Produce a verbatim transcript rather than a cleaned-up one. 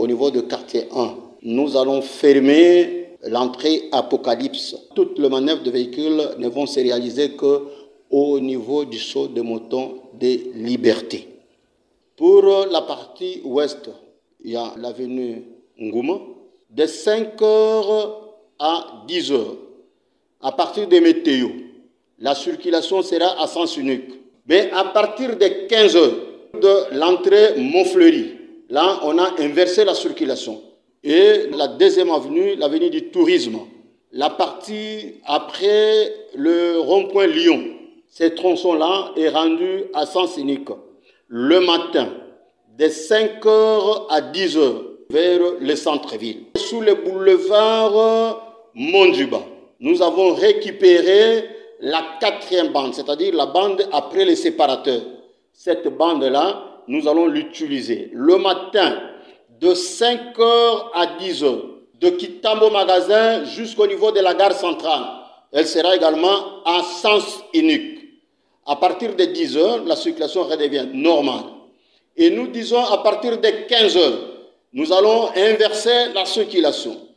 niveau de quartier un. Nous allons fermer l'entrée Apocalypse. Toutes les manœuvres de véhicules ne vont se réaliser qu'au niveau du saut de mouton des Libertés. Pour la partie ouest, il y a l'avenue Ngouma, de cinq heures à dix heures. À partir de Météo, la circulation sera à sens unique. Mais à partir de quinze heures, de l'entrée Montfleury, là, on a inversé la circulation. Et la deuxième avenue, l'avenue du Tourisme, la partie après le rond-point Lyon, ce tronçon-là est rendu à sens unique. Le matin, de cinq heures à dix heures, vers le centre-ville. Sous le boulevard Mondjuba, nous avons récupéré la quatrième bande, c'est-à-dire la bande après les séparateurs. Cette bande-là, nous allons l'utiliser le matin de cinq heures à dix heures, de Kitambo Magasin jusqu'au niveau de la gare centrale. Elle sera également à sens unique. À partir de dix heures, la circulation redevient normale. Et nous disons à partir de quinze heures, nous allons inverser la circulation.